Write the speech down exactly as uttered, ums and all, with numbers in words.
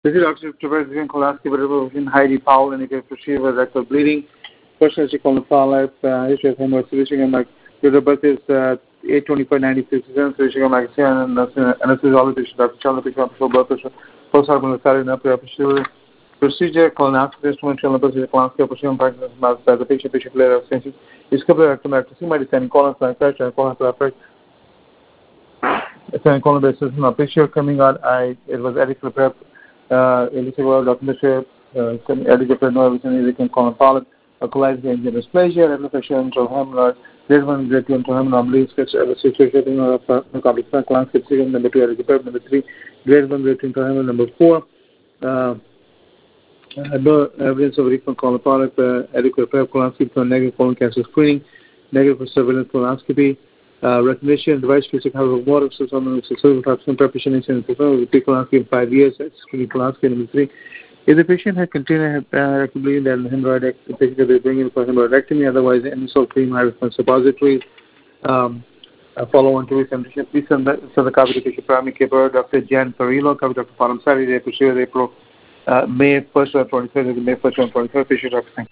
This is Doctor President Kolaski, but in Heidi Powell, and you can proceed with rectal bleeding. Person is called Fowler, history of hemorrhage, solution and like the birth is eight twenty-five ninety-six, solution and like and anesthesiologist, Doctor Chandra Picard, blood pressure, postoperative cardiac procedure, colonoscopy instrumental procedure, colonoscopy procedure, practice by the patient, patient layer of senses, discovery rectum rectum, medicine, colon pressure, and colon pressure. It's an colon basis. No picture coming out. I it was adequate prep. Uh, Elizabeth documentary, adequate no everything you can colon polyp, a collided engine dysplasia, replication into hemorrhoid, grade one, grade two into hemorrhoid, anomaly, sketch, situation of complex colonoscopy procedure, number two, adequate prep, number three, grade one, grade two into hemorrhoid, number four. Uh, no evidence of recurrent colon polyp, uh, adequate prep, colonoscopy for negative colon cancer screening, negative for surveillance colonoscopy. Uh, recognition, device basic house of water, so someone with successful preparation and repeat colonoscopy in five years, screening colonoscopy. Number three, if the patient had continued uh, rectal bleeding, then hemorrhoid, the patient will bring in for hemorrhoidectomy, otherwise, any salt cream, high response suppositories, um, uh, follow on to recondition. Please send the, send the copy to patient primary care, Doctor Jan Perillo, copy Doctor Panam Sari, April, uh, May first or twenty-third, May first or twenty-third, patient Doctor